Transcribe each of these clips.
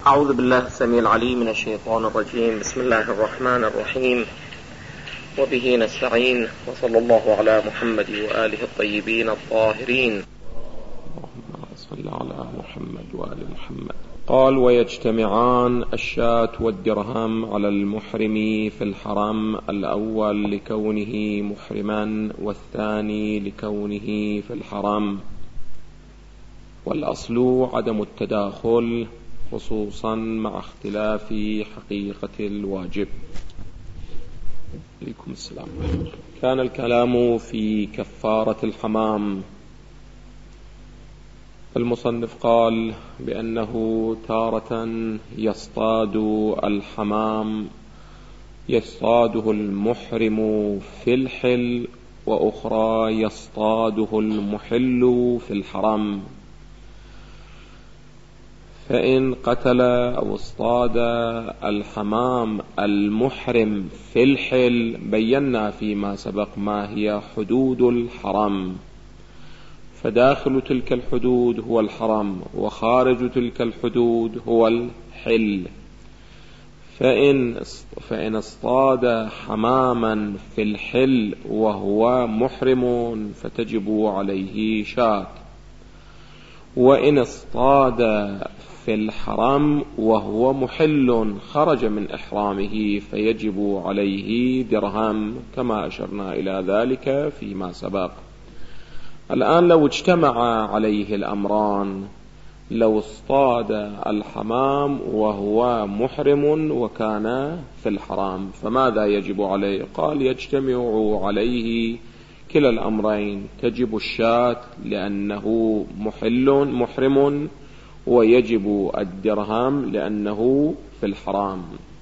أعوذ بالله السميع العليم من الشيطان الرجيم. بسم الله الرحمن الرحيم، وبه نستعين، وصلى الله على محمد وآله الطيبين الطاهرين. اللهم صل على محمد وآل محمد. قال: ويجتمعان الشاة والدرهم على المحرم في الحرم، الأول لكونه محرما والثاني لكونه في الحرم، والأصل عدم التداخل خصوصا مع اختلاف حقيقة الواجب. عليكم السلام. كان الكلام في كفارة الحمام. المصنف قال بأنه تارة يصطاد الحمام يصطاده المحرم في الحل، وأخرى يصطاده المحل في الحرم. فإن قتل أو اصطاد الحمام المحرم في الحل، بينا فيما سبق ما هي حدود الحرم، فداخل تلك الحدود هو الحرم، وخارج تلك الحدود هو الحل. فإن اصطاد حماما في الحل وهو محرم فتجب عليه شاة، وإن اصطاد في الحرم وهو محل خرج من إحرامه فيجب عليه درهم، كما أشرنا إلى ذلك فيما سبق. الآن لو اجتمع عليه الأمران، لو اصطاد الحمام وهو محرم وكان في الحرام، فماذا يجب عليه؟ قال: يجتمع عليه كلا الأمرين، تجب الشاة لأنه محرم، ويجب الدرهم لأنه في الحرام.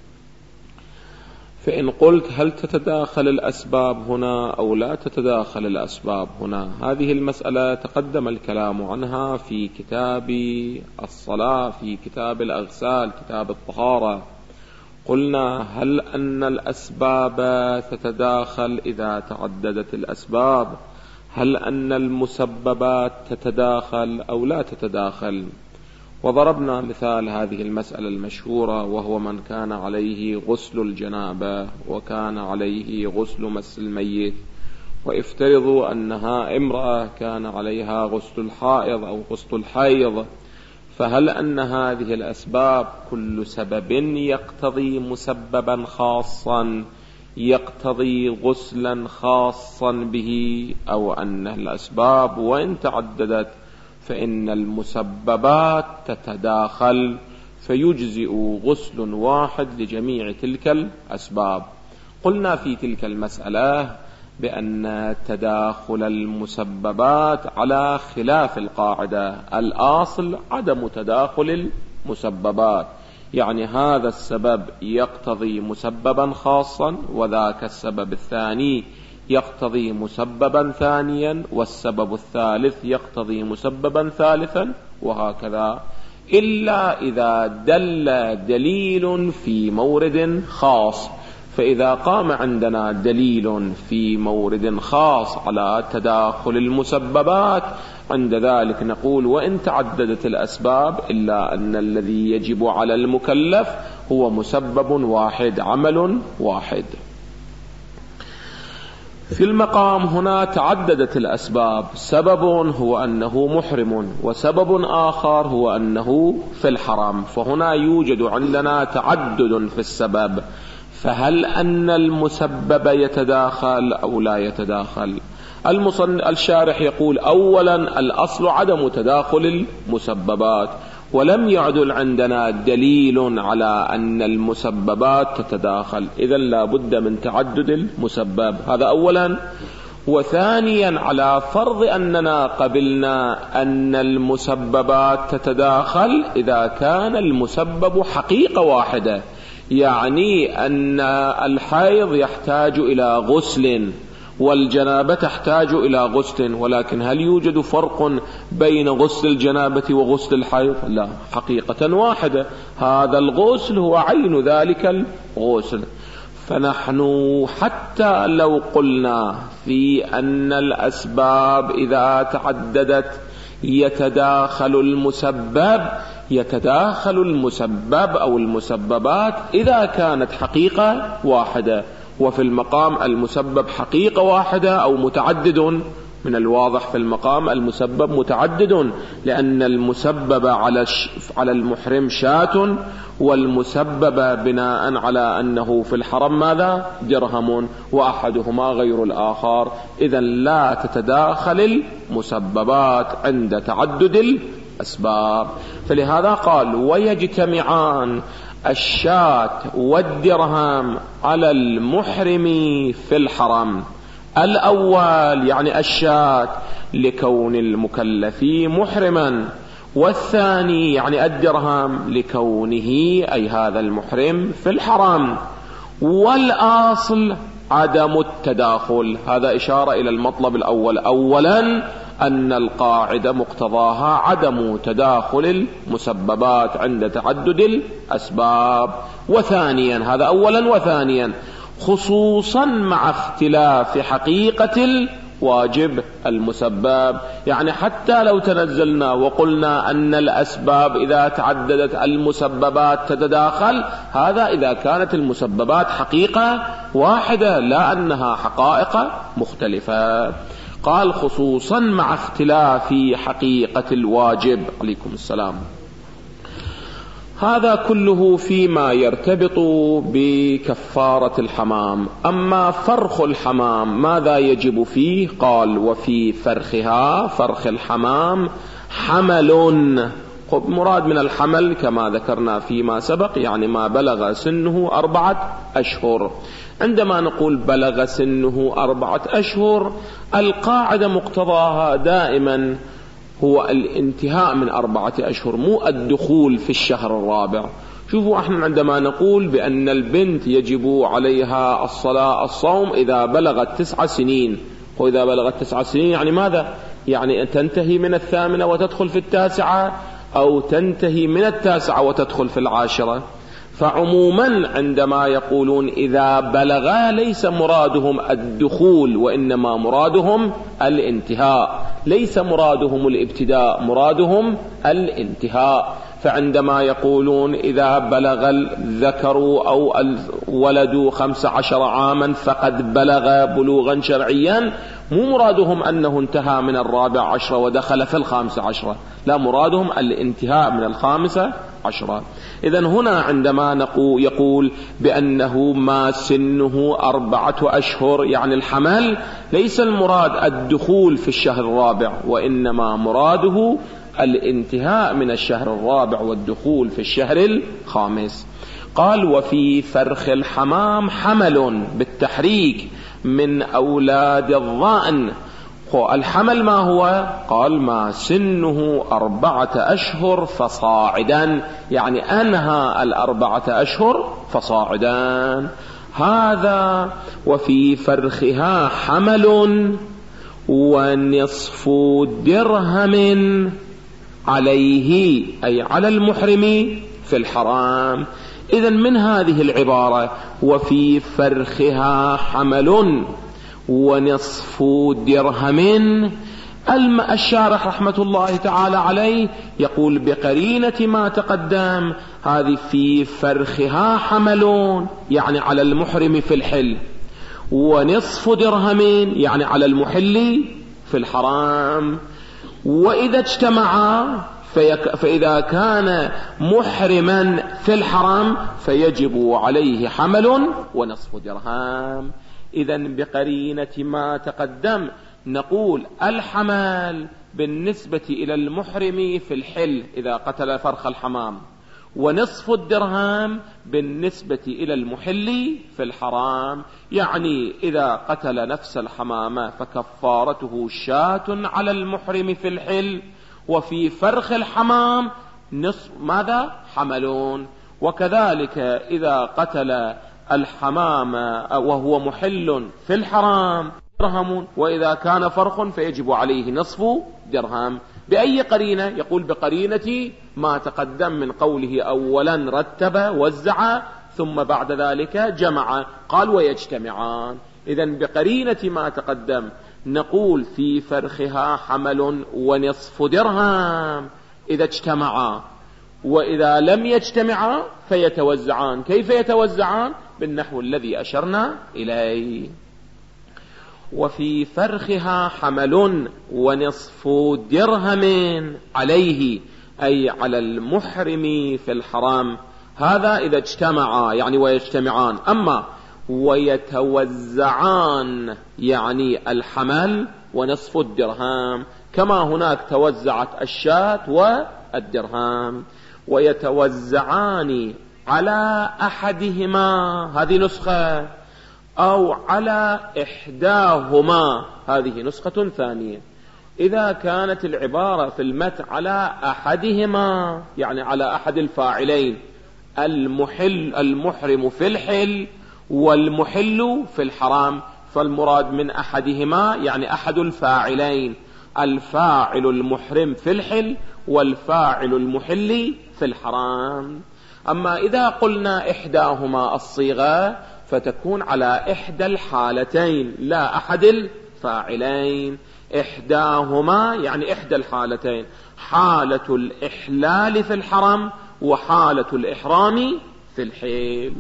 فإن قلت هل تتداخل الأسباب هنا أو لا تتداخل الأسباب هنا، هذه المسألة تقدم الكلام عنها في كتاب الصلاة، في كتاب الأغسال، كتاب الطهارة. قلنا: هل أن الأسباب تتداخل إذا تعددت الأسباب؟ هل أن المسببات تتداخل أو لا تتداخل؟ وضربنا مثال هذه المسألة المشهورة، وهو من كان عليه غسل الجنابة وكان عليه غسل مس الميت، وافترضوا أنها امرأة كان عليها غسل الحائض أو غسل الحيض، فهل أن هذه الأسباب كل سبب يقتضي مسببا خاصا يقتضي غسلا خاصا به، أو أن الأسباب وإن تعددت فإن المسببات تتداخل فيجزئ غسل واحد لجميع تلك الأسباب؟ قلنا في تلك المسألة بأن تداخل المسببات على خلاف القاعدة، الأصل عدم تداخل المسببات، يعني هذا السبب يقتضي مسببا خاصا، وذاك السبب الثاني يقتضي مسببا ثانيا، والسبب الثالث يقتضي مسببا ثالثا، وهكذا، إلا إذا دل دليل في مورد خاص. فإذا قام عندنا دليل في مورد خاص على تداخل المسببات، عند ذلك نقول: وإن تعددت الأسباب إلا أن الذي يجب على المكلف هو مسبب واحد، عمل واحد. في المقام هنا تعددت الأسباب، سبب هو أنه محرم، وسبب آخر هو أنه في الحرام، فهنا يوجد عندنا تعدد في السبب، فهل أن المسبب يتداخل أو لا يتداخل؟ الشارح يقول: أولا الأصل عدم تداخل المسببات، ولم يعدل عندنا دليل على أن المسببات تتداخل، إذن لا بد من تعدد المسبب، هذا أولا. وثانيا، على فرض أننا قبلنا أن المسببات تتداخل إذا كان المسبب حقيقة واحدة، يعني أن الحيض يحتاج إلى غسل والجنابة تحتاج إلى غسل، ولكن هل يوجد فرق بين غسل الجنابة وغسل الحيض؟ لا، حقيقة واحدة، هذا الغسل هو عين ذلك الغسل. فنحن حتى لو قلنا في أن الأسباب إذا تعددت يتداخل المسبب، يتداخل المسبب أو المسببات إذا كانت حقيقة واحدة، وفي المقام المسبب حقيقة واحدة أو متعدد. من الواضح في المقام المسبب متعدد، لأن المسبب على المحرم شاة، والمسبب بناء على أنه في الحرم ماذا؟ درهم، وأحدهما غير الآخر. إذن لا تتداخل المسببات عند تعدد الأسباب. فلهذا قال ويجتمعان الشاة والدرهم على المحرم في الحرم. الأول يعني الشاة لكون المكلف محرما، والثاني يعني الدرهم لكونه أي هذا المحرم في الحرم. والأصل عدم التداخل. هذا إشارة إلى المطلب الأول. أولا أن القاعدة مقتضاها عدم تداخل المسببات عند تعدد الأسباب. وثانيا هذا أولا، وثانيا خصوصا مع اختلاف حقيقة الواجب المسبب. يعني حتى لو تنزلنا وقلنا أن الأسباب إذا تعددت المسببات تتداخل، هذا إذا كانت المسببات حقيقة واحدة لا أنها حقائق مختلفة. قال خصوصا مع اختلاف حقيقة الواجب. عليكم السلام. هذا كله فيما يرتبط بكفارة الحمام. أما فرخ الحمام ماذا يجب فيه؟ قال وفي فرخها، فرخ الحمام، حمل. مراد من الحمل كما ذكرنا فيما سبق يعني ما بلغ سنه 4 أشهر. عندما نقول بلغ سنه 4 أشهر، القاعدة مقتضاها دائما هو الانتهاء من 4 أشهر، مو الدخول في الشهر الرابع. شوفوا احنا عندما نقول بأن البنت يجب عليها الصلاة الصوم إذا بلغت 9 سنين، وإذا بلغت 9 سنين يعني ماذا؟ يعني تنتهي من 8 وتدخل في 9، أو تنتهي من 9 وتدخل في 10. فعموما عندما يقولون إذا بلغا ليس مرادهم الدخول، وإنما مرادهم الانتهاء، ليس مرادهم الابتداء، مرادهم الانتهاء. فعندما يقولون إذا بلغ الذكر أو الولد 15 عاما فقد بلغ بلوغا شرعيا، مو مرادهم أنه انتهى من 14 ودخل في 15، لا، مرادهم الانتهاء من 15. إذن هنا عندما يقول بأنه ما سنه 4 أشهر يعني الحمل، ليس المراد الدخول في الشهر الرابع، وإنما مراده الانتهاء من الشهر الرابع والدخول في الشهر الخامس. قال وفي فرخ الحمام حمل بالتحريك من أولاد الضأن. الحمل ما هو؟ قال ما سنه 4 أشهر فصاعدا، يعني أنهى 4 أشهر فصاعدا. هذا وفي فرخها حمل ونصف درهم عليه أي على المحرم في الحرام. إذن من هذه العبارة وفي فرخها حمل ونصف درهم، الشارح رحمة الله تعالى عليه يقول بقرينة ما تقدم هذه في فرخها حمل يعني على المحرم في الحل، ونصف درهم يعني على المحل في الحرام. وإذا اجتمعا فإذا كان محرما في الحرام فيجب عليه حمل ونصف درهم. إذن بقرينة ما تقدم نقول الحمل بالنسبة إلى المحرم في الحل إذا قتل فرخ الحمام، ونصف الدرهم بالنسبة إلى المحل في الحرام. يعني إذا قتل نفس الحمامة فكفارته شاة على المحرم في الحل، وفي فرخ الحمام نصف ماذا؟ حملون. وكذلك إذا قتل الحمام وهو محل في الحرام درهم، وإذا كان فرخ فيجب عليه نصف درهم. بأي قرينة؟ يقول بقرينة ما تقدم من قوله أولا رتب وزع ثم بعد ذلك جمع، قال ويجتمعان. إذن بقرينة ما تقدم نقول في فرخها حمل ونصف درهم إذا اجتمعا، وإذا لم يجتمعا فيتوزعان. كيف يتوزعان؟ بالنحو الذي أشرنا إليه. وفي فرخها حمل ونصف درهم عليه، أي على المحرم في الحرام. هذا إذا اجتمعا يعني ويجتمعان. أما ويتوزعان يعني الحمل ونصف الدرهم، كما هناك توزعت الشاة والدرهم. ويتوزعان على أحدهما، هذه نسخة، أو على إحداهما، هذه نسخة ثانية. إذا كانت العبارة في المتن على أحدهما يعني على أحد الفاعلين، المحرم في الحل والمحل في الحرام، فالمراد من أحدهما يعني أحد الفاعلين، الفاعل المحرم في الحل والفاعل المحل في الحرام. أما إذا قلنا إحداهما الصيغة فتكون على إحدى الحالتين لا أحد الفاعلين. إحداهما يعني إحدى الحالتين، حالة الإحلال في الحرم وحالة الإحرام في الحل.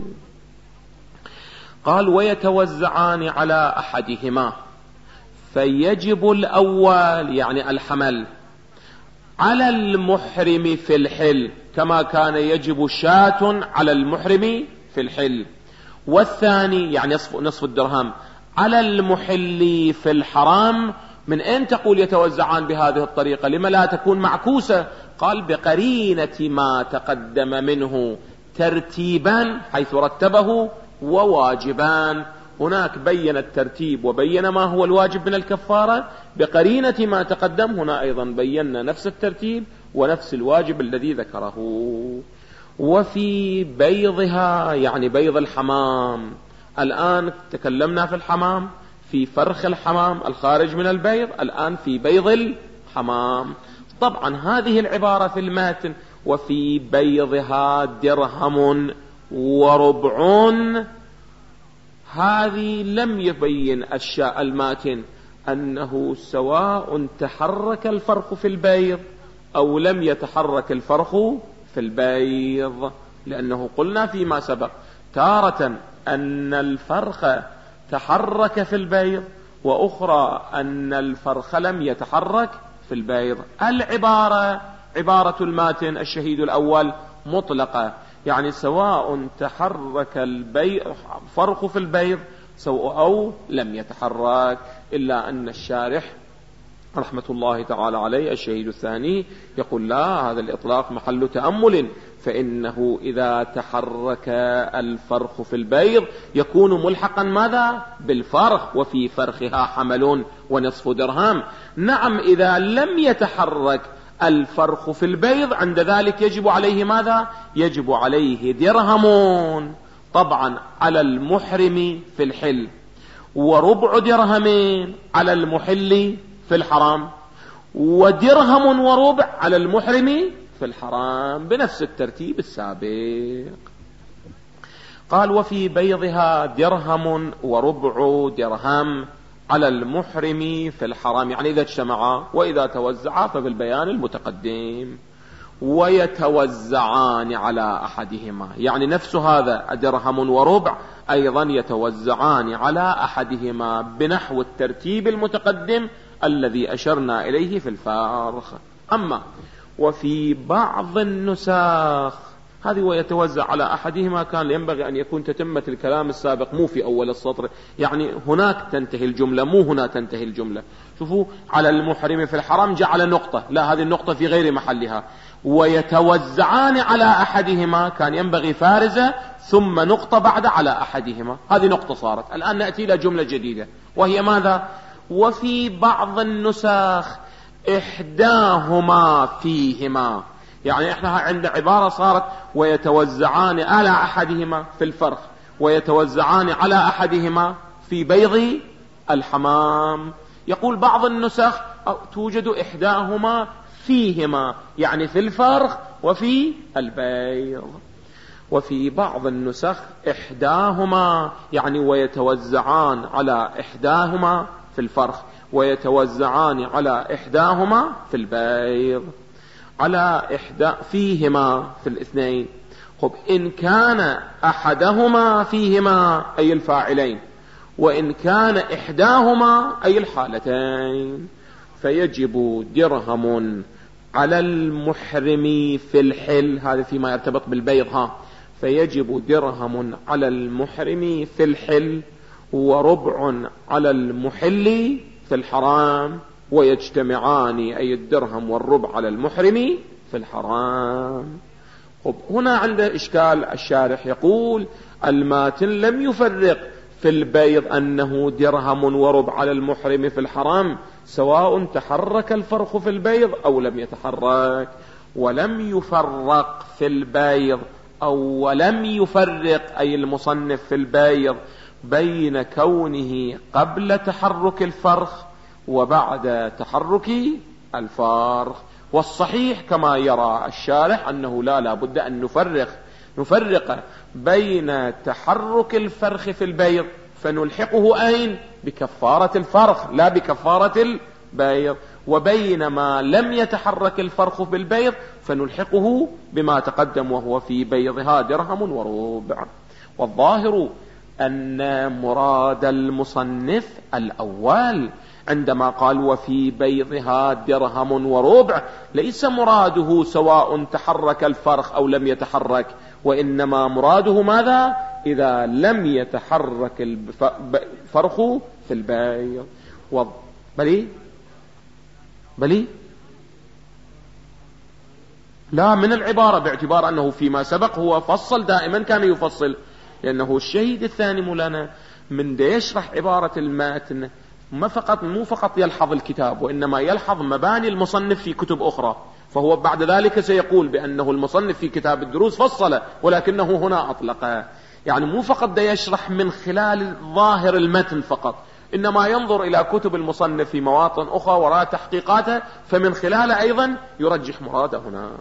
قال ويتوزعان على أحدهما، فيجب الأول يعني الحمل على المحرم في الحل، كما كان يجب شاة على المحرم في الحل. والثاني يعني نصف الدرهم على المحل في الحرام. من أين تقول يتوزعان بهذه الطريقة؟ لما لا تكون معكوسة؟ قال بقرينة ما تقدم منه ترتيبا حيث رتبه وواجبان. هناك بين الترتيب وبين ما هو الواجب من الكفارة، بقرينة ما تقدم هنا أيضا بينا نفس الترتيب ونفس الواجب الذي ذكره. وفي بيضها يعني بيض الحمام، الآن تكلمنا في الحمام، في فرخ الحمام الخارج من البيض، الآن في بيض الحمام. طبعا هذه العبارة في المتن وفي بيضها درهم وربع، هذه لم يبين الماتن أنه سواء تحرك الفرخ في البيض أو لم يتحرك الفرخ في البيض، لأنه قلنا فيما سبق تارة أن الفرخ تحرك في البيض، وأخرى أن الفرخ لم يتحرك في البيض. العبارة عبارة الماتن الشهيد الأول مطلقة، يعني سواء تحرك الفرخ في البيض أو لم يتحرك، إلا أن الشارح رحمة الله تعالى عليه الشهيد الثاني يقول لا، هذا الإطلاق محل تأمل، فإنه إذا تحرك الفرخ في البيض يكون ملحقا ماذا؟ بالفرخ، وفي فرخها حمل ونصف درهم. نعم إذا لم يتحرك الفرخ في البيض عند ذلك يجب عليه ماذا؟ يجب عليه درهم، طبعا على المحرم في الحل، وربع درهم على المحل في الحرام، ودرهم وربع على المحرم في الحرام بنفس الترتيب السابق. قال وفي بيضها درهم وربع درهم على المحرم في الحرام، يعني إذا اجتمعا، وإذا توزعا فبالبيان المتقدم. ويتوزعان على أحدهما، يعني نفس هذا درهم وربع أيضا يتوزعان على أحدهما بنحو الترتيب المتقدم الذي أشرنا إليه في الفارخ. أما وفي بعض النساخ هذه ويتوزع على أحدهما كان ينبغي أن يكون تتمة الكلام السابق، مو في أول السطر، يعني هناك تنتهي الجملة مو هنا تنتهي الجملة. شوفوا على المحرم في الحرام جعل نقطة، لا هذه النقطة في غير محلها. ويتوزعان على أحدهما كان ينبغي فارزة ثم نقطة بعد على أحدهما، هذه نقطة صارت. الآن نأتي إلى جملة جديدة وهي ماذا؟ وفي بعض النساخ إحداهما فيهما، يعني احنا عند عبارة صارت ويتوزعان على أحدهما في الفرخ، ويتوزعان على أحدهما في بيض الحمام. يقول بعض النسخ توجد إحداهما فيهما، يعني في الفرخ وفي البيض. وفي بعض النسخ إحداهما، يعني ويتوزعان على إحداهما في الفرخ، ويتوزعان على إحداهما في البيض. على فيهما في الاثنين. خب إن كان أحدهما فيهما أي الفاعلين، وإن كان إحداهما أي الحالتين، فيجب درهم على المحرم في الحل. هذا فيما يرتبط بالبيض. فيجب درهم على المحرم في الحل وربع على المحل في الحرام، ويجتمعان أي الدرهم والربع على المحرم في الحرام. هنا عند إشكال الشارح، يقول الماتن لم يفرق في البيض أنه درهم وربع على المحرم في الحرام، سواء تحرك الفرخ في البيض أو لم يتحرك. ولم يفرق في البيض ولم يفرق أي المصنف في البيض بين كونه قبل تحرك الفرخ وبعد تحرك الفرخ. والصحيح كما يرى الشارح أنه لا بد أن نفرق بين تحرك الفرخ في البيض فنلحقه أين؟ بكفارة الفرخ لا بكفارة البيض، وبين ما لم يتحرك الفرخ في البيض فنلحقه بما تقدم وهو في بيضها درهم وربع. والظاهر أن مراد المصنف الأول عندما قال وفي بيضها درهم وربع ليس مراده سواء تحرك الفرخ أو لم يتحرك، وإنما مراده ماذا؟ إذا لم يتحرك الفرخ في البيض. بلي لا، من العبارة، باعتبار أنه فيما سبق هو فصل، دائما كان يفصل، لأنه الشهيد الثاني مولانا من يشرح عبارة الماتن مو فقط يلحظ الكتاب، وإنما يلحظ مباني المصنف في كتب أخرى. فهو بعد ذلك سيقول بأنه المصنف في كتاب الدروس فصل، ولكنه هنا أطلق. يعني مو فقط يشرح من خلال ظاهر المتن فقط، إنما ينظر إلى كتب المصنف في مواطن أخرى وراء تحقيقاته، فمن خلال أيضا يرجح مراده هنا.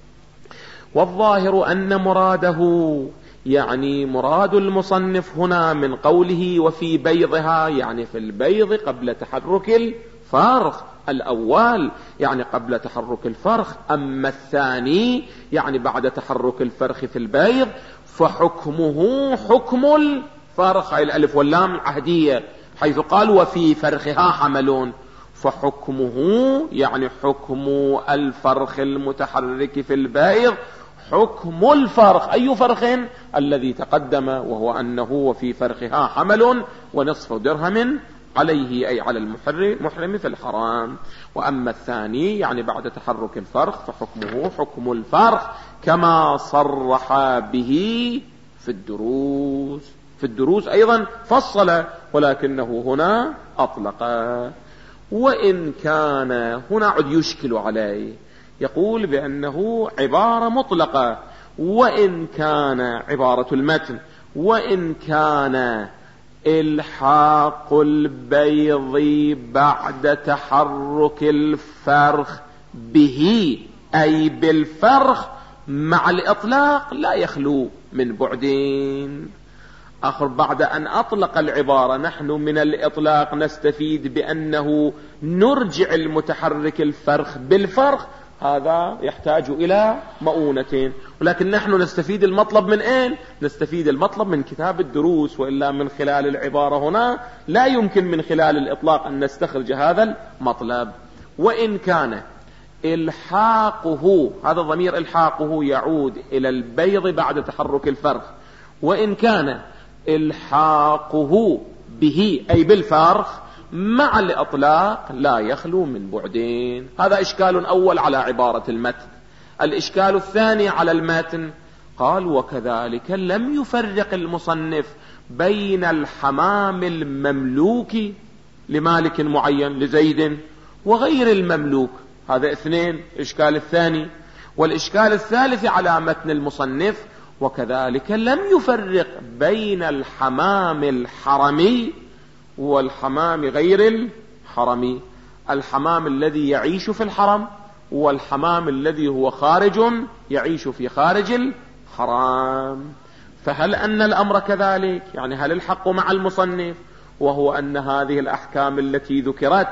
والظاهر أن مراده يعني مراد المصنف هنا من قوله وفي بيضها، يعني في البيض قبل تحرك الفرخ الأول، يعني قبل تحرك الفرخ. أما الثاني يعني بعد تحرك الفرخ في البيض فحكمه حكم الفرخ، أي الألف واللام العهدية، حيث قال وفي فرخها حملون، فحكمه يعني حكم الفرخ المتحرك في البيض حكم الفرخ. أي فرخ؟ الذي تقدم، وهو أنه وفي فرخها حمل ونصف درهم عليه، أي على المحرم في الحرام. وأما الثاني يعني بعد تحرك الفرخ فحكمه حكم الفرخ كما صرح به في الدروس. في الدروس أيضا فصل، ولكنه هنا أطلق. وإن كان هنا عد يشكل عليه، يقول بأنه عبارة مطلقة، وإن كان عبارة المتن وإن كان إلحاق البيض بعد تحرك الفرخ به أي بالفرخ مع الإطلاق لا يخلو من بعدين. آخر بعد أن أطلق العبارة نحن من الإطلاق نستفيد بأنه نرجع المتحرك الفرخ بالفرخ، هذا يحتاج إلى مؤونتين، ولكن نحن نستفيد المطلب من أين؟ نستفيد المطلب من كتاب الدروس، وإلا من خلال العبارة هنا لا يمكن من خلال الإطلاق أن نستخرج هذا المطلب. وإن كان إلحاقه، هذا ضمير إلحاقه يعود إلى البيض بعد تحرك الفرخ، وإن كان إلحاقه به أي بالفرخ مع الإطلاق لا يخلو من بعدين. هذا إشكال أول على عبارة المتن. الإشكال الثاني على المتن، قال وكذلك لم يفرق المصنف بين الحمام المملوك لمالك معين لزيد وغير المملوك. هذا اثنين، إشكال الثاني. والإشكال الثالث على متن المصنف وكذلك لم يفرق بين الحمام الحرمي والحمام غير الحرمي، الحمام الذي يعيش في الحرم والحمام الذي هو خارج يعيش في خارج الحرام. فهل أن الأمر كذلك؟ يعني هل الحق مع المصنف وهو أن هذه الأحكام التي ذكرت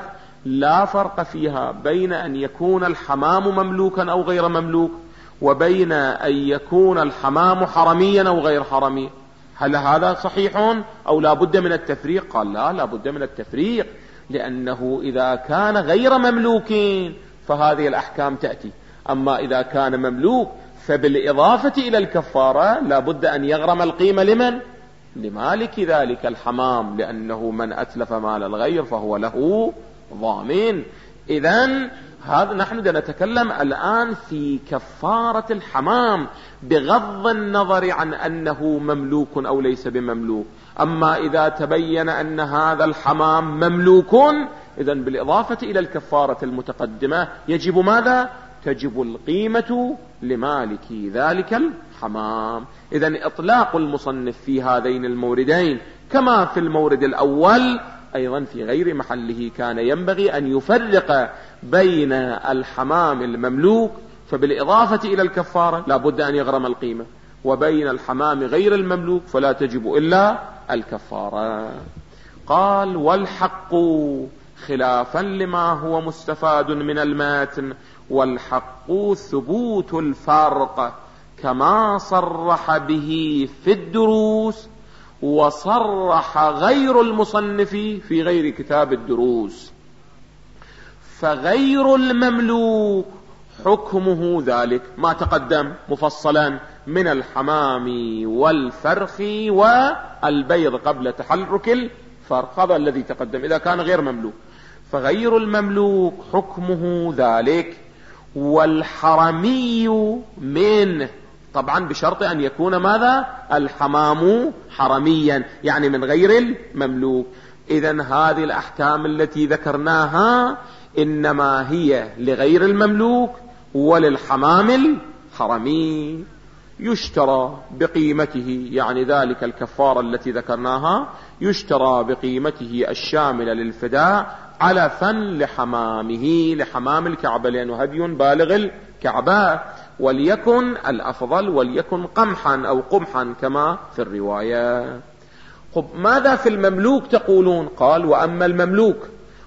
لا فرق فيها بين أن يكون الحمام مملوكا أو غير مملوك، وبين أن يكون الحمام حرميا أو غير حرمي. هل هذا صحيح أو لا بد من التفريق؟ قال لا بد من التفريق، لأنه إذا كان غير مملوك فهذه الأحكام تأتي، أما إذا كان مملوك فبالإضافة إلى الكفارة لا بد أن يغرم القيمة لمن؟ لمالك ذلك الحمام، لأنه من أتلف مال الغير فهو له ضامن. إذن هذا نحن نتكلم الآن في كفارة الحمام بغض النظر عن أنه مملوك أو ليس بمملوك. أما إذا تبين أن هذا الحمام مملوك، إذن بالإضافة إلى الكفارة المتقدمة يجب ماذا؟ تجب القيمة لمالك ذلك الحمام. إذن إطلاق المصنف في هذين الموردين كما في المورد الأول أيضا في غير محله كان ينبغي أن يفرق بين الحمام المملوك فبالإضافة إلى الكفارة لا بد أن يغرم القيمة، وبين الحمام غير المملوك فلا تجب إلا الكفارة. قال والحق خلافا لما هو مستفاد من المتن، والحق ثبوت الفرق كما صرح به في الدروس، وصرح غير المصنف في غير كتاب الدروس. فغير المملوك حكمه ذلك ما تقدم مفصلا من الحمام والفرخ والبيض قبل تحرك الفرخ، هذا الذي تقدم إذا كان غير مملوك. فغير المملوك حكمه ذلك، والحرمي منه طبعا بشرط أن يكون ماذا؟ الحمام حرميا، يعني من غير المملوك. إذن هذه الأحكام التي ذكرناها إنما هي لغير المملوك وللحمام الحرمي. يشترى بقيمته، يعني ذلك الكفارة التي ذكرناها يشترى بقيمته الشاملة للفداء علفا لحمامه، لحمام الكعبة، لأنه هدي بالغ الكعبة، وليكن الأفضل وليكن قمحا أو قمحا كما في الرواية. ماذا في المملوك تقولون؟ قال وأما المملوك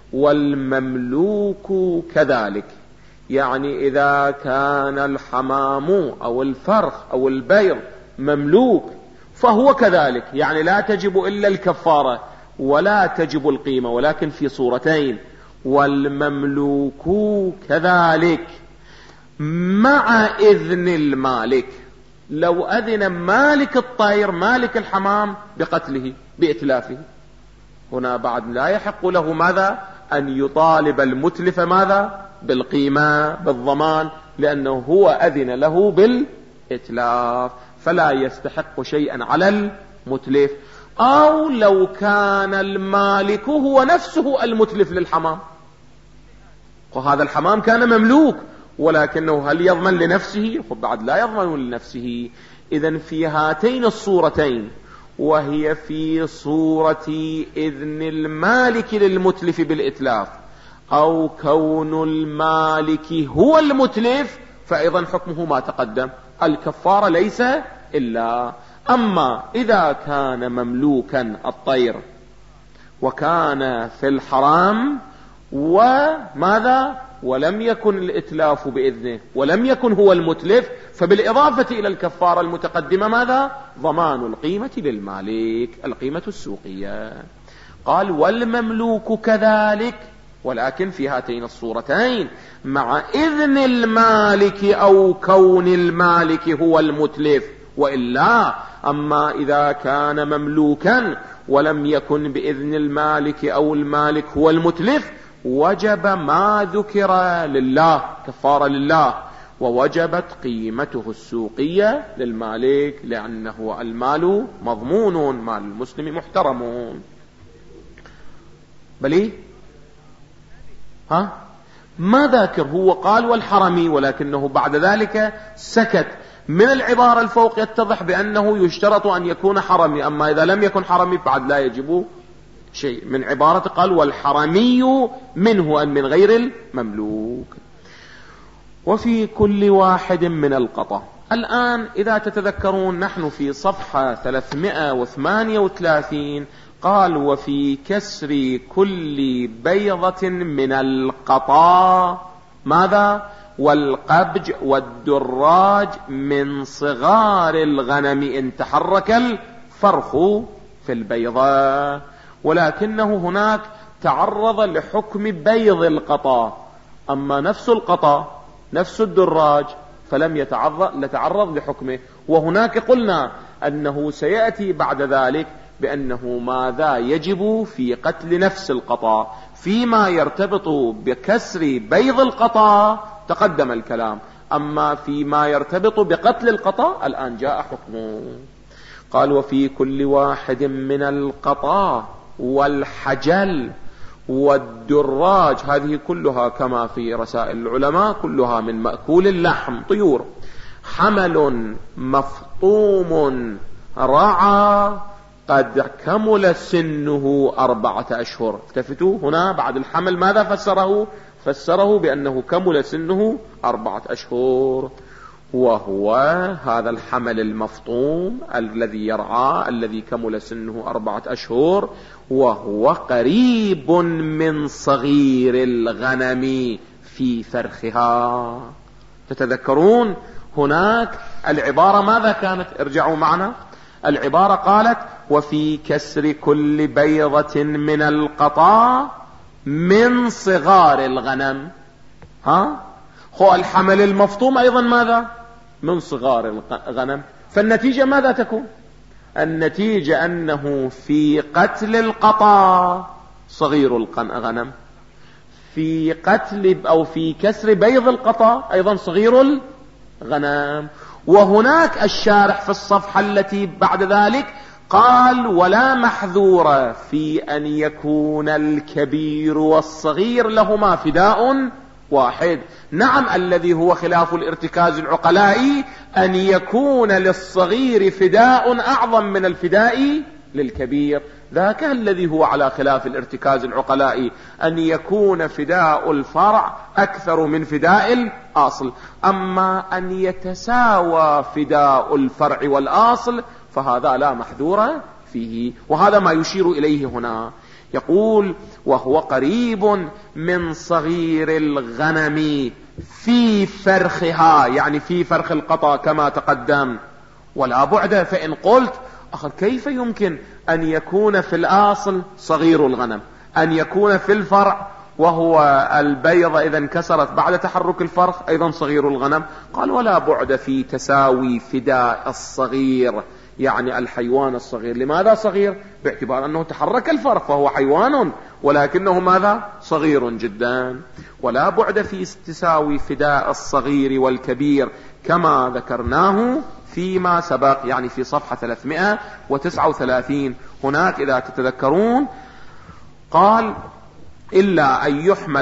والمملوك كذلك، يعني إذا كان الحمام أو الفرخ أو البيض مملوك فهو كذلك، يعني لا تجب إلا الكفارة ولا تجب القيمة، ولكن في صورتين: والمملوك كذلك مع إذن المالك. لو أذن مالك الطير مالك الحمام بقتله بإتلافه، هنا بعد لا يحق له ماذا؟ أن يطالب المتلف ماذا؟ بالقيمة بالضمان، لأنه هو أذن له بالإتلاف، فلا يستحق شيئا على المتلف. أو لو كان المالك هو نفسه المتلف للحمام، وهذا الحمام كان مملوك ولكنه هل يضمن لنفسه؟ بعد لا يضمن لنفسه. إذن في هاتين الصورتين، وهي في صورة إذن المالك للمتلف بالإتلاف أو كون المالك هو المتلف، فأيضا حكمه ما تقدم، الكفارة ليس إلا. أما إذا كان مملوكا الطير وكان في الحرام وماذا؟ ولم يكن الإتلاف بإذنه ولم يكن هو المتلف، فبالإضافة إلى الكفارة المتقدمة ماذا؟ ضمان القيمة للمالك، القيمة السوقية. قال والمملوك كذلك، ولكن في هاتين الصورتين مع إذن المالك أو كون المالك هو المتلف، وإلا أما إذا كان مملوكا ولم يكن بإذن المالك أو المالك هو المتلف وجب ما ذكر لله، كفارة لله، ووجبت قيمته السوقية للمالك، لأنه المال مضمون، مال المسلم محترم. بلي ما ذاكر، هو قال والحرمي، ولكنه بعد ذلك سكت. من العبارة الفوق يتضح بأنه يشترط أن يكون حرمي، أما إذا لم يكن حرمي بعد لا يجب شيء. من عبارة قال والحرمي منه أن من غير المملوك. وفي كل واحد من القطع الآن إذا تتذكرون نحن في صفحة 338 قال وفي كسر كل بيضة من القطاء ماذا؟ والقبج والدراج من صغار الغنم إن تحرك الفرخ في البيضة. ولكنه هناك تعرض لحكم بيض القطاء، أما نفس القطاء نفس الدراج فلم يتعرض لحكمه. وهناك قلنا أنه سيأتي بعد ذلك بأنه ماذا يجب في قتل نفس القطاء. فيما يرتبط بكسر بيض القطاء تقدم الكلام، أما فيما يرتبط بقتل القطاء الآن جاء حكمه. قال وفي كل واحد من القطاء والحجل والدراج، هذه كلها كما في رسائل العلماء كلها من مأكول اللحم طيور، حمل مفطوم رعى قد كمل سنه 4 أشهر. التفتوا هنا بعد الحمل ماذا فسره بأنه كمل سنه 4 أشهر، وهو هذا الحمل المفطوم الذي يرعى الذي كمل سنه 4 أشهر، وهو قريب من صغير الغنم في فرخها. تتذكرون هناك العبارة ماذا كانت؟ ارجعوا معنا. العبارة قالت وفي كسر كل بيضة من القطاء من صغار الغنم. هو الحمل المفطوم أيضا ماذا؟ من صغار الغنم. فالنتيجة ماذا تكون؟ النتيجة أنه في قتل القطاء صغير الغنم، في قتل أو في كسر بيض القطاء أيضا صغير الغنم. وهناك الشارح في الصفحة التي بعد ذلك قال ولا محذور في أن يكون الكبير والصغير لهما فداء واحد. نعم الذي هو خلاف الارتكاز العقلائي أن يكون للصغير فداء أعظم من الفداء للكبير، ذاك الذي هو على خلاف الارتكاز العقلائي، أن يكون فداء الفرع أكثر من فداء الأصل. أما أن يتساوى فداء الفرع والأصل فهذا لا محذور فيه، وهذا ما يشير إليه هنا. يقول وهو قريب من صغير الغنم في فرخها، يعني في فرخ القطا كما تقدم. ولا بعد، فإن قلت كيف يمكن أن يكون في الأصل صغير الغنم، أن يكون في الفرع وهو البيضة إذا انكسرت بعد تحرك الفرخ أيضا صغير الغنم؟ قال ولا بعد في تساوي فداء الصغير، يعني الحيوان الصغير. لماذا صغير؟ باعتبار أنه تحرك الفرخ فهو حيوان، ولكنه ماذا؟ صغير جدا. ولا بعد في تساوي فداء الصغير والكبير كما ذكرناه فيما سبق، يعني في صفحة 339. هناك إذا تتذكرون قال إلا أن يحمل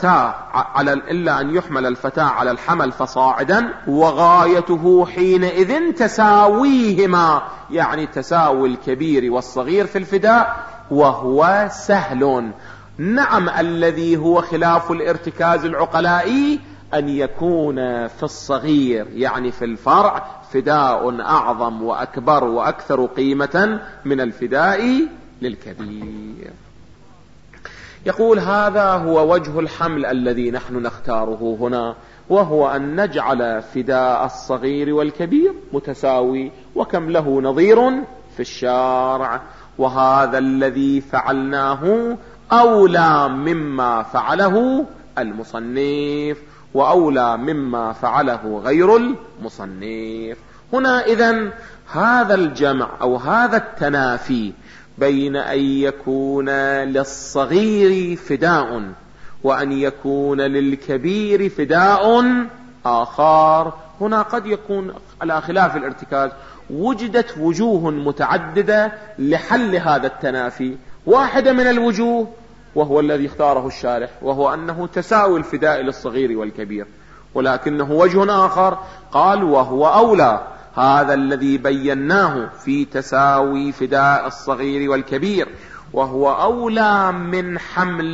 الفتاة على الحمل فصاعدا، وغايته حينئذ تساويهما، يعني تساوي الكبير والصغير في الفداء، وهو سهل. نعم الذي هو خلاف الارتكاز العقلائي أن يكون في الصغير يعني في الفرع فداء أعظم وأكبر وأكثر قيمة من الفداء للكبير. يقول هذا هو وجه الحمل الذي نحن نختاره هنا، وهو أن نجعل فداء الصغير والكبير متساوي، وكم له نظير في الشارع. وهذا الذي فعلناه أولى مما فعله المصنف، وأولى مما فعله غير المصنف. هنا إذن هذا الجمع أو هذا التنافي بين أن يكون للصغير فداء وأن يكون للكبير فداء آخر، هنا قد يكون على خلاف الارتكاز. وجدت وجوه متعددة لحل هذا التنافي. واحدة من الوجوه وهو الذي اختاره الشارح، وهو أنه تساوي الفداء للصغير والكبير، ولكنه وجه آخر قال وهو أولى، هذا الذي بيناه في تساوي فداء الصغير والكبير، وهو أولى من حمل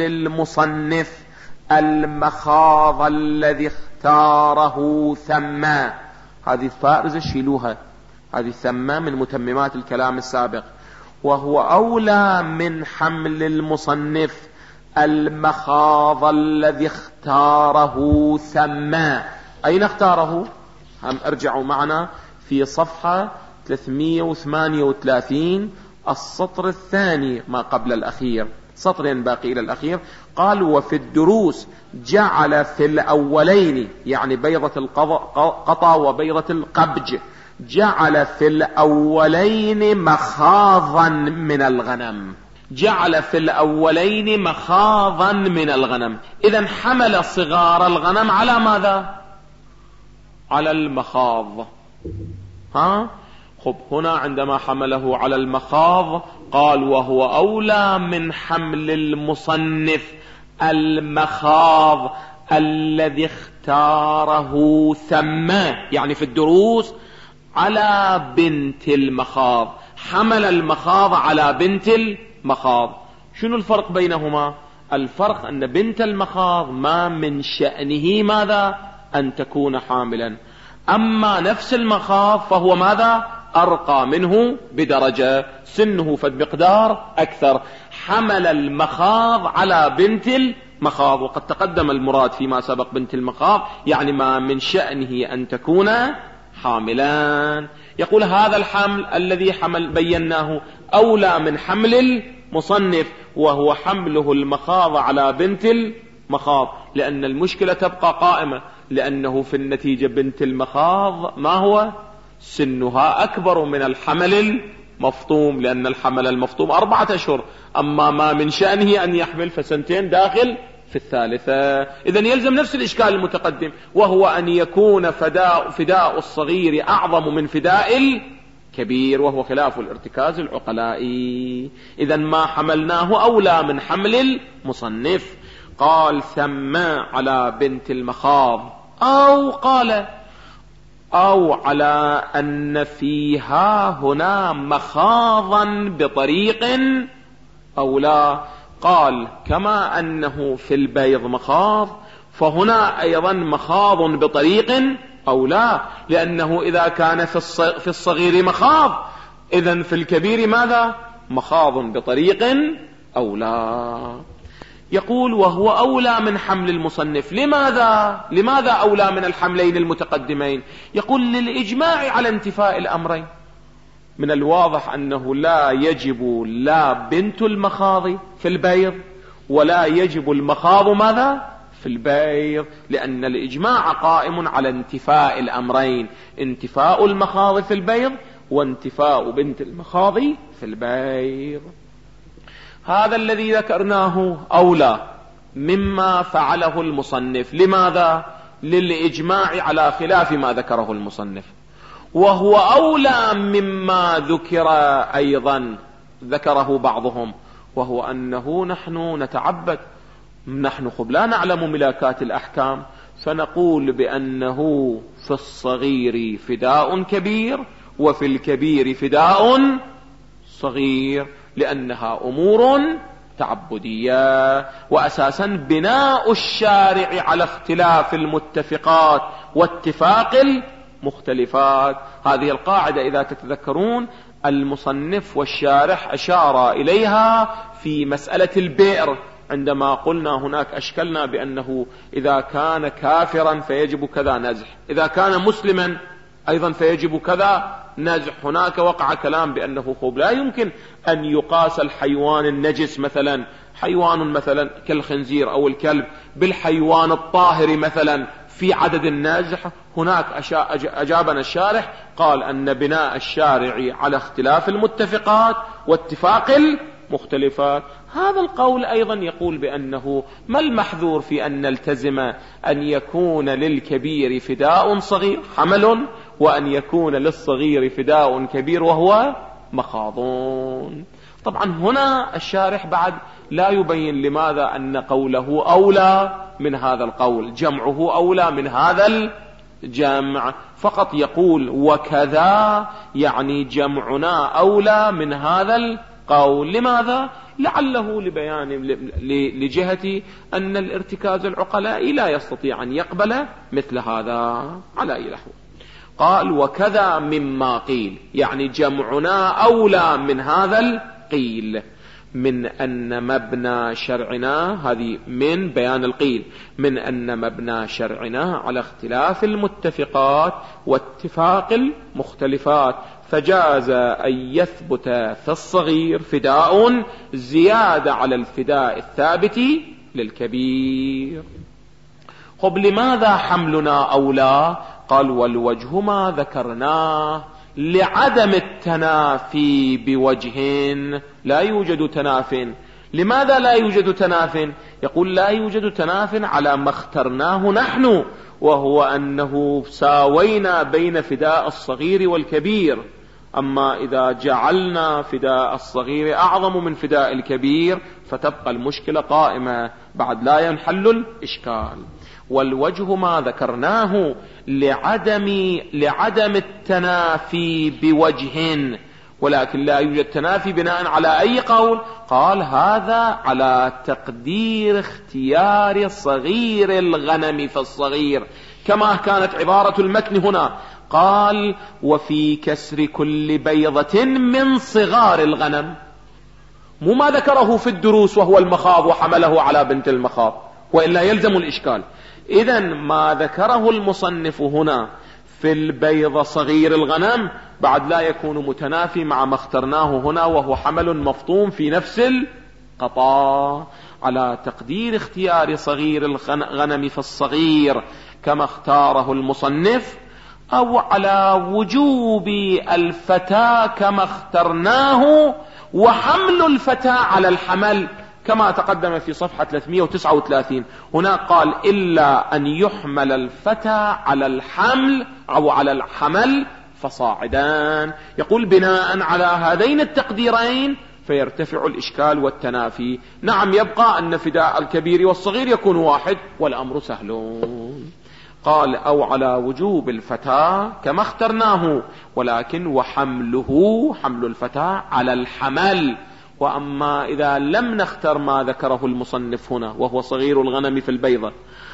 المصنف المخاض الذي اختاره ثم. هذه فارزة شيلوها، هذه ثمة من متممات الكلام السابق. وهو أولى من حمل المصنف المخاض الذي اختاره ثم. أين اختاره؟ هم ارجعوا معنا في صفحة 338 السطر الثاني ما قبل الأخير، سطرين باقي إلى الأخير. قال: وفي الدروس جعل في الأولين، يعني بيضة القطا وبيضة القبج، جعل في الأولين مخاضا من الغنم. جعل في الأولين مخاضا من الغنم. إذن حمل صغار الغنم على ماذا؟ على المخاض. خب هنا عندما حمله على المخاض قال: وهو أولى من حمل المصنف المخاض الذي اختاره ثم، يعني في الدروس، على بنت المخاض. حمل المخاض على بنت المخاض. شنو الفرق بينهما؟ الفرق أن بنت المخاض ما من شأنه ماذا؟ أن تكون حاملا. أما نفس المخاض فهو ماذا؟ أرقى منه بدرجة، سنه فبمقدار أكثر. حمل المخاض على بنت المخاض، وقد تقدم المراد فيما سبق بنت المخاض يعني ما من شأنه أن تكون حاملان. يقول: هذا الحمل الذي بيناه أولى من حمل المصنف، وهو حمله المخاض على بنت المخاض، لأن المشكلة تبقى قائمة، لأنه في النتيجة بنت المخاض ما هو؟ سنها أكبر من الحمل المفطوم، لأن الحمل المفطوم 4 أشهر، أما ما من شأنه أن يحمل فسنتين داخل في الثالثة. إذن يلزم نفس الإشكال المتقدم، وهو أن يكون فداء الصغير أعظم من فداء الكبير، وهو خلاف الارتكاز العقلائي. إذن ما حملناه أولى من حمل المصنف. قال: ثم على بنت المخاض، أو قال: أو على أن فيها هنا مخاضا بطريق أو لا. قال: كما أنه في البيض مخاض فهنا أيضا مخاض بطريق أو لا، لأنه إذا كان في الصغير مخاض إذن في الكبير ماذا؟ مخاض بطريق أو لا. يقول: وهو أولى من حمل المصنف. لماذا أولى من الحملين المتقدمين؟ يقول: للإجماع على انتفاء الأمرين. من الواضح أنه لا يجب لا بنت المخاض في البيض ولا يجب المخاض ماذا؟ في البيض، لأن الإجماع قائم على انتفاء الأمرين: انتفاء المخاض في البيض وانتفاء بنت المخاض في البيض. هذا الذي ذكرناه أولى مما فعله المصنف. لماذا؟ للإجماع على خلاف ما ذكره المصنف. وهو أولى مما ذكر أيضا ذكره بعضهم، وهو أنه نحن نتعبد، نحن لا نعلم ملاكات الأحكام، فنقول بأنه في الصغير فداء كبير وفي الكبير فداء صغير، لأنها أمور تعبدية. وأساسا بناء الشارع على اختلاف المتفقات واتفاق المختلفات. هذه القاعدة إذا تتذكرون المصنف والشارح أشار إليها في مسألة البئر، عندما قلنا هناك أشكلنا بأنه إذا كان كافرا فيجب كذا نزح، إذا كان مسلما أيضا فيجب كذا نزح. هناك وقع كلام بأنه لا يمكن أن يقاس الحيوان النجس مثلا، حيوان مثلا كالخنزير أو الكلب، بالحيوان الطاهر مثلا في عدد النزح. هناك أجابنا الشارح قال أن بناء الشارع على اختلاف المتفقات واتفاق المختلفات. هذا القول أيضا يقول بأنه ما المحذور في أن نلتزم أن يكون للكبير فداء صغير حمل، وأن يكون للصغير فداء كبير وهو مخاضون. طبعا هنا الشارح بعد لا يبين لماذا أن قوله أولى من هذا القول، جمعه أولى من هذا الجمع، فقط يقول وكذا، يعني جمعنا أولى من هذا القول. لماذا؟ لعله لبيان لجهة أن الارتكاز العقلائي لا يستطيع أن يقبل مثل هذا على أي نحو. قال وكذا مما قيل، يعني جمعنا أولى من هذا القيل، من أن مبنى شرعنا، هذه من بيان القيل، من أن مبنى شرعنا على اختلاف المتفقات واتفاق المختلفات، فجاز أن يثبت في الصغير فداء زيادة على الفداء الثابت للكبير. خب لماذا حملنا أولى؟ قال والوجه ما ذكرناه لعدم التنافي بوجه، لا يوجد تناف. لماذا لا يوجد تناف؟ يقول لا يوجد تناف على ما اخترناه نحن، وهو أنه ساوينا بين فداء الصغير والكبير. أما إذا جعلنا فداء الصغير أعظم من فداء الكبير فتبقى المشكلة قائمة، بعد لا ينحل الإشكال. والوجه ما ذكرناه لعدم التنافي بوجه، ولكن لا يوجد تنافي بناء على أي قول؟ قال هذا على تقدير اختيار صغير الغنم في الصغير، كما كانت عبارة المتن هنا، قال وفي كسر كل بيضة من صغار الغنم، مو ما ذكره في الدروس وهو المخاض وحمله على بنت المخاض، وإلا يلزم الإشكال. إذن ما ذكره المصنف هنا في البيض صغير الغنم بعد لا يكون متنافي مع ما اخترناه هنا، وهو حمل مفطوم في نفس القطاع، على تقدير اختيار صغير الغنم في الصغير كما اختاره المصنف، أو على وجوب الفتاة كما اخترناه، وحمل الفتاة على الحمل كما تقدم في صفحة 339. هنا قال إلا أن يحمل الفتى على الحمل أو على الحمل فصاعدان. يقول بناء على هذين التقديرين فيرتفع الإشكال والتنافي. نعم يبقى أن فداء الكبير والصغير يكون واحد والأمر سهل. قال أو على وجوب الفتى كما اخترناه، ولكن وحمله حمل الفتى على الحمل. وأما إذا لم نختر ما ذكره المصنف هنا وهو صغير الغنم في البيضة،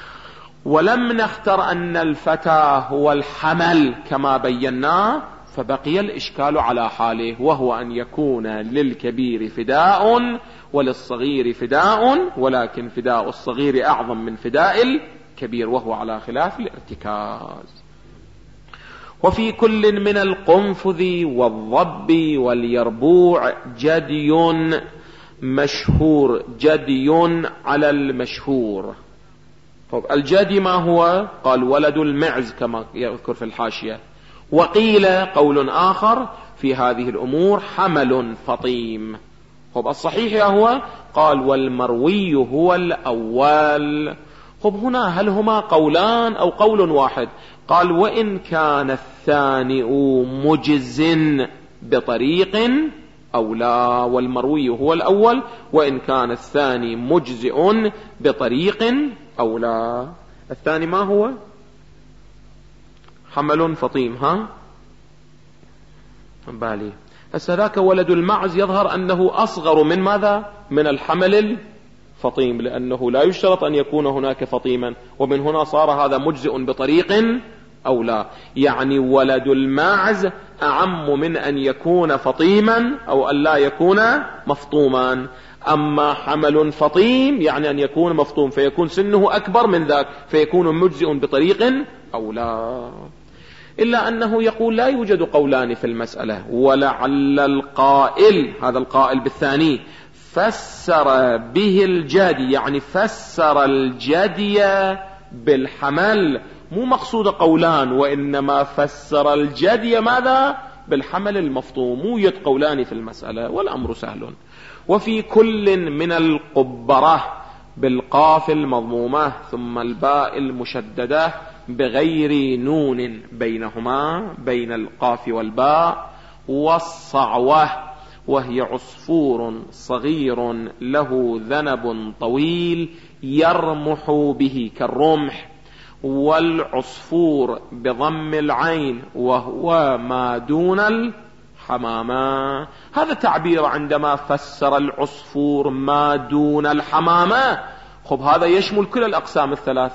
ولم نختر أن الفتى هو الحمل كما بيناه، فبقي الإشكال على حاله، وهو أن يكون للكبير فداء وللصغير فداء، ولكن فداء الصغير أعظم من فداء الكبير، وهو على خلاف الارتكاز. وفي كل من القنفذ والضب واليربوع جدي مشهور، جدي على المشهور. طب الجدي ما هو؟ قال ولد المعز كما يذكر في الحاشية. وقيل قول آخر في هذه الأمور حمل فطيم. طب الصحيح هو قال والمروي هو الأول. طب هنا هل هما قولان أو قول واحد؟ قال وإن كان الثاني مجز بطريق أو لا، والمروي هو الأول، وإن كان الثاني مجزئ بطريق أو لا. الثاني ما هو؟ حمل فطيم. ها بالي ذاك ولد المعز يظهر أنه أصغر من ماذا؟ من الحمل الفطيم، لأنه لا يشترط أن يكون هناك فطيما، ومن هنا صار هذا مجزئ بطريق أو لا. يعني ولد الماعز أعم من أن يكون فطيما أو أن لا يكون مفطوما. أما حمل فطيم يعني أن يكون مفطوم، فيكون سنه أكبر من ذاك، فيكون مجزئ بطريق أو لا. إلا أنه يقول لا يوجد قولان في المسألة، ولعل القائل، هذا القائل بالثاني، فسر به الجدي، يعني فسر الجدي بالحمل، مو مقصود قولان، وإنما فسر الجدي ماذا؟ بالحمل المفطوم. مو يوجد قولان في المسألة والأمر سهل. وفي كل من القبرة بالقاف المضمومة ثم الباء المشددة بغير نون بينهما، بين القاف والباء، والصعوة وهي عصفور صغير له ذنب طويل يرمح به كالرمح، والعصفور بضم العين وهو ما دون الحمامة. هذا تعبير عندما فسر العصفور ما دون الحمامة. خب هذا يشمل كل الأقسام الثلاثة،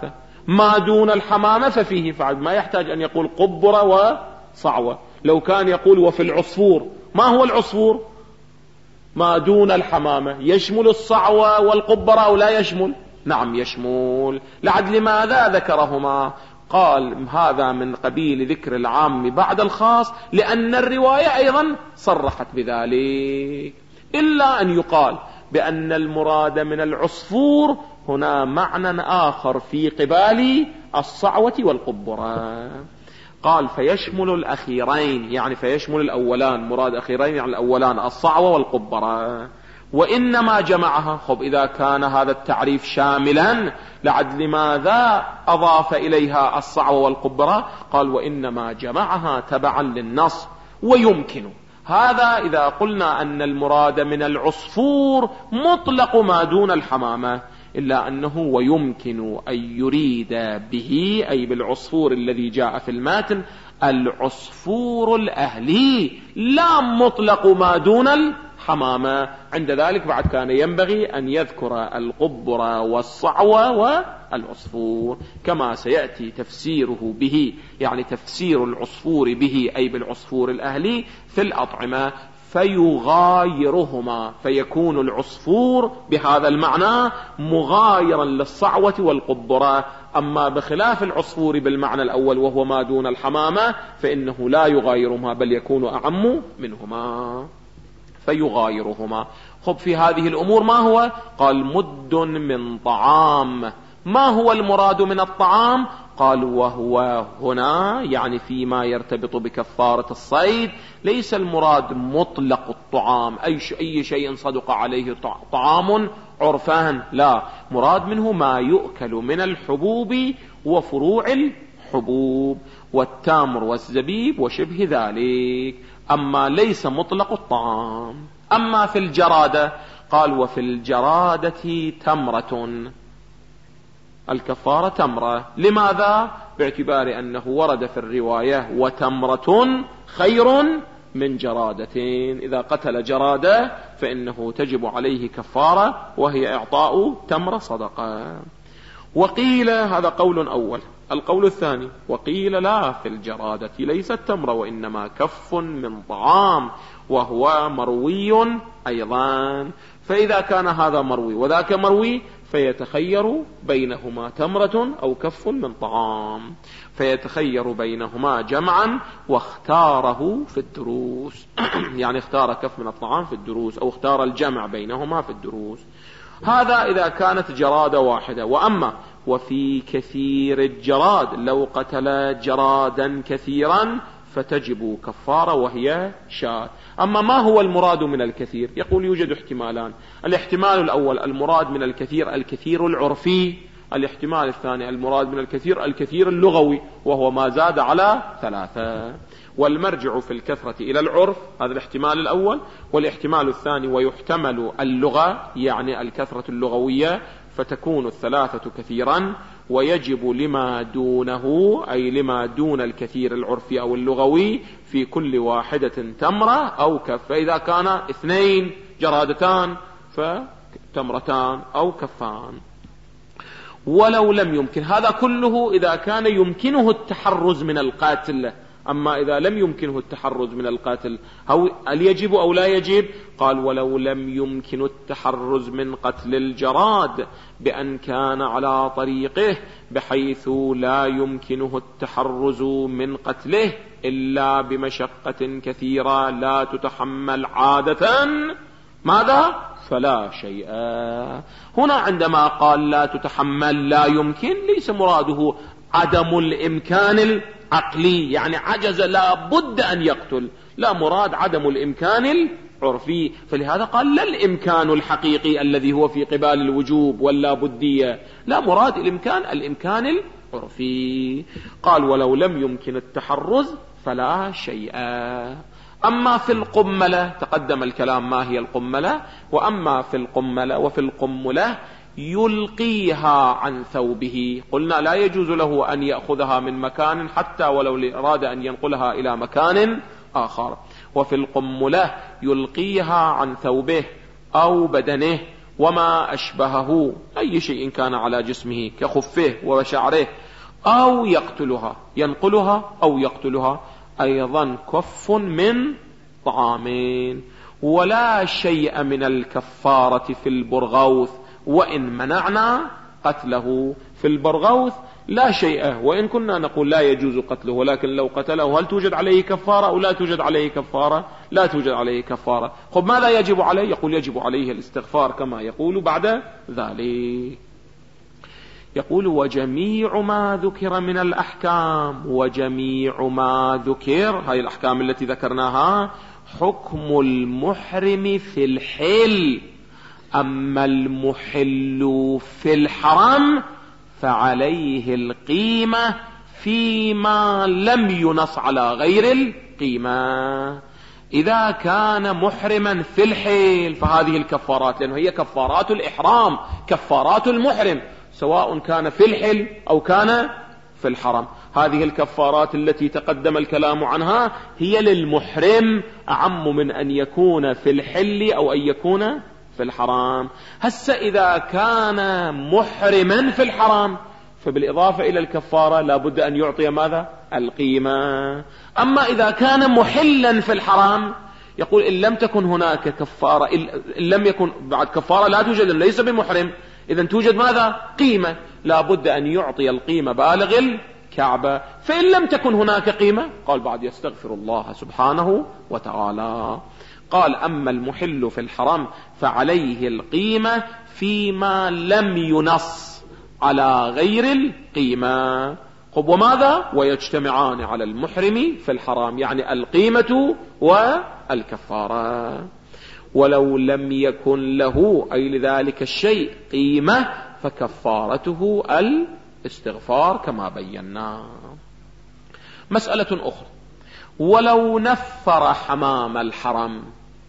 ما دون الحمامة ففيه فعل، ما يحتاج أن يقول قبرة وصعوة. لو كان يقول وفي العصفور، ما هو العصفور؟ ما دون الحمامة يشمل الصعوة والقبرة أو لا يشمل؟ نعم يشمل. لعد لماذا ذكرهما؟ قال هذا من قبيل ذكر العام بعد الخاص، لأن الرواية أيضا صرحت بذلك. إلا أن يقال بأن المراد من العصفور هنا معنى آخر في قبال الصعوة والقبرة. قال فيشمل الأخيرين، يعني فيشمل الأولان، مراد أخيرين يعني الأولان الصعوة والقبرة. وإنما جمعها، خب إذا كان هذا التعريف شاملا لعد لماذا أضاف إليها الصعوة والقبرة؟ قال وإنما جمعها تبعا للنص. ويمكن هذا إذا قلنا أن المراد من العصفور مطلق ما دون الحمامة، إلا أنه ويمكن أن يريد به أي بالعصفور الذي جاء في الماتن العصفور الأهلي، لا مطلق ما دون الحمامة. عند ذلك بعد كان ينبغي أن يذكر القبرة والصعوة والعصفور، كما سيأتي تفسيره به، يعني تفسير العصفور به أي بالعصفور الأهلي في الأطعمة، فيغايرهما، فيكون العصفور بهذا المعنى مغايرا للصعوة والقبرة. أما بخلاف العصفور بالمعنى الأول وهو ما دون الحمامة فإنه لا يغايرهما بل يكون أعم منهما، فيغايرهما. خب في هذه الأمور ما هو؟ قال مد من طعام. ما هو المراد من الطعام؟ قال وهو هنا يعني فيما يرتبط بكفارة الصيد، ليس المراد مطلق الطعام أي شيء صدق عليه طعام عرفان، لا، مراد منه ما يؤكل من الحبوب وفروع الحبوب والتمر والزبيب وشبه ذلك، أما ليس مطلق الطعام. أما في الجرادة قال وفي الجرادة تمرة، الكفارة تمرة. لماذا؟ باعتبار أنه ورد في الرواية وتمرة خير من جرادتين، إذا قتل جرادة فإنه تجب عليه كفارة وهي إعطاء تمرة صدقة. وقيل هذا قول أول. القول الثاني وقيل لا، في الجرادة ليست تمرة وإنما كف من طعام، وهو مروي أيضا. فإذا كان هذا مروي وذاك مروي فيتخير بينهما تمرة أو كف من طعام، فيتخير بينهما جمعا واختاره في الدروس يعني اختار كف من الطعام في الدروس أو اختار الجمع بينهما في الدروس. هذا إذا كانت جرادة واحدة. وأما وفي كثير الجراد، لو قتل جرادا كثيرا فتجب كفارة وهي شاة. أما ما هو المراد من الكثير؟ يقول يوجد احتمالان. الاحتمال الأول المراد من الكثير الكثير العرفي، الاحتمال الثاني المراد من الكثير الكثير اللغوي، وهو ما زاد على 3. والمرجع في الكثرة إلى العرف، هذا الاحتمال الأول. والاحتمال الثاني ويحتمل اللغة يعني الكثرة اللغوية، فتكون 3 كثيرا، ويجب لما دونه أي لما دون الكثير العرفي أو اللغوي في كل واحدة تمرة أو كف. فإذا كان 2 جرادتان فتمرتان أو كفان. ولو لم يمكن، هذا كله إذا كان يمكنه التحرز من القاتل. أما إذا لم يمكنه التحرز من القاتل هل يجب أو لا يجب؟ قال ولو لم يمكن التحرز من قتل الجراد بأن كان على طريقه بحيث لا يمكنه التحرز من قتله إلا بمشقة كثيرة لا تتحمل عادة، ماذا؟ فلا شيء. هنا عندما قال لا تتحمل لا يمكن، ليس مراده عدم الإمكان العقلي يعني عجز لا بد أن يقتل، لا، مراد عدم الإمكان العرفي. فلهذا قال لا الإمكان الحقيقي الذي هو في قبال الوجوب ولا بدية، لا، مراد الإمكان العرفي. قال ولو لم يمكن التحرز فلا شيء. أما في القملة تقدم الكلام ما هي القملة. وأما في القملة وفي القملة يلقيها عن ثوبه، قلنا لا يجوز له أن يأخذها من مكان حتى ولو أراد أن ينقلها إلى مكان آخر. وفي القملة يلقيها عن ثوبه أو بدنه وما أشبهه، أي شيء كان على جسمه كخفه وشعره، أو يقتلها، ينقلها أو يقتلها، أيضا كف من طعامين. ولا شيء من الكفارة في البرغوث وإن منعنا قتله. في البرغوث لا شيء، وإن كنا نقول لا يجوز قتله، ولكن لو قتله هل توجد عليه كفارة أو لا توجد عليه كفارة؟ لا توجد عليه كفارة. خب ماذا يجب عليه؟ يقول يجب عليه الاستغفار كما يقول بعد ذلك. يقول وجميع ما ذكر من الأحكام، وجميع ما ذكر، هاي الأحكام التي ذكرناها، حكم المحرم في الحل. أما المحل في الحرم فعليه القيمة فيما لم ينص على غير القيمة. إذا كان محرما في الحل فهذه الكفارات، لأنه هي كفارات الإحرام، كفارات المحرم، سواء كان في الحل أو كان في الحرم. هذه الكفارات التي تقدم الكلام عنها هي للمحرم أعم من أن يكون في الحل أو أن يكون في الحرام. هسه إذا كان محرما في الحرام فبالإضافة إلى الكفارة لابد أن يعطي ماذا؟ القيمة. أما إذا كان محلا في الحرام يقول إن لم تكن هناك كفارة، إن لم يكن بعد كفارة لا توجد، ليس بمحرم، إذن توجد ماذا؟ قيمة، لابد أن يعطي القيمة بالغ الكعبة. فإن لم تكن هناك قيمة قال بعد يستغفر الله سبحانه وتعالى. قال أما المحل في الحرم فعليه القيمة فيما لم ينص على غير القيمة. خب وماذا؟ ويجتمعان على المحرم في الحرام، يعني القيمة والكفارة. ولو لم يكن له أي لذلك الشيء قيمة فكفارته الاستغفار كما بينا. مسألة أخرى، ولو نفر حمام الحرم،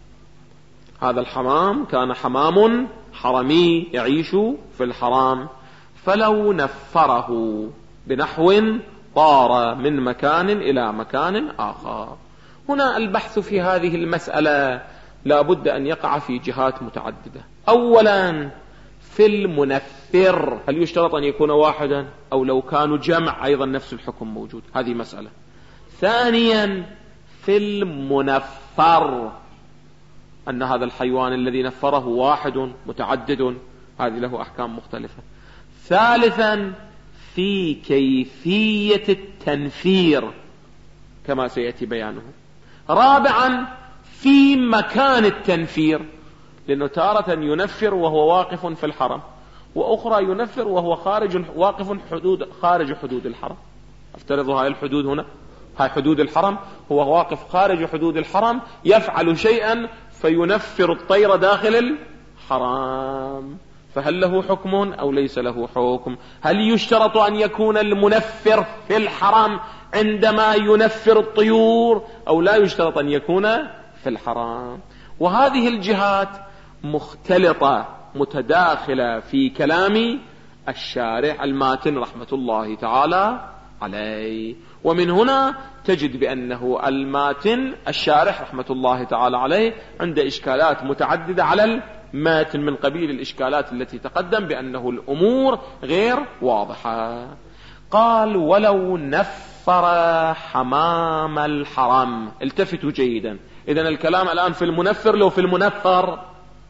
هذا الحمام كان حمام حرمي يعيش في الحرام، فلو نفره بنحو طار من مكان إلى مكان آخر. هنا البحث في هذه المسألة لا بد أن يقع في جهات متعددة. أولا في المنفر، هل يشترط أن يكون واحدا أو لو كانوا جمع أيضا نفس الحكم موجود؟ هذه مسألة. ثانيا في المنفر، أن هذا الحيوان الذي نفره واحد متعدد، هذه له أحكام مختلفة. ثالثا في كيفية التنفير كما سيأتي بيانه. رابعا في مكان التنفير، لأنه تارة ينفر وهو واقف في الحرم، وأخرى ينفر وهو واقف خارج حدود الحرم. افترضوا هاي الحدود هنا، هاي حدود الحرم، هو واقف خارج حدود الحرم يفعل شيئا فينفر الطير داخل الحرم، فهل له حكم أو ليس له حكم؟ هل يشترط أن يكون المنفر في الحرم عندما ينفر الطيور أو لا يشترط أن يكون في الحرم؟ وهذه الجهات مختلطة متداخلة في كلام الشارح الماتن رحمة الله تعالى عليه. ومن هنا تجد بأنه الماتن الشارح رحمة الله تعالى عليه عنده إشكالات متعددة على الماتن، من قبيل الإشكالات التي تقدم بأنه الأمور غير واضحة. قال ولو نفر حمام الحرم، التفتوا جيدا، إذن الكلام الآن في المنفر، لو في المنفر